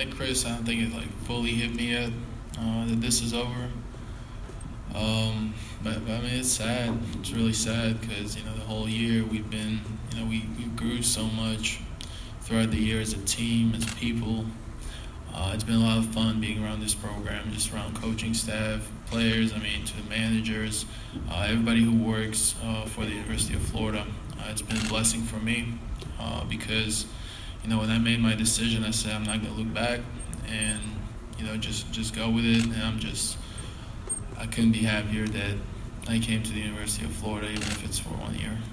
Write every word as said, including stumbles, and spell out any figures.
like Chris, I don't think it like fully hit me yet uh, that this is over. Um, but, but I mean, it's sad. It's really sad because you know the whole year we've been, you know, we, we grew so much throughout the year as a team, as people. Uh, it's been a lot of fun being around this program, just around coaching staff, players, I mean, to the managers, uh, everybody who works uh, for the University of Florida. Uh, it's been a blessing for me uh, because, you know, when I made my decision, I said I'm not going to look back and, you know, just, just go with it. And I'm just, I couldn't be happier that I came to the University of Florida, even if it's for one year.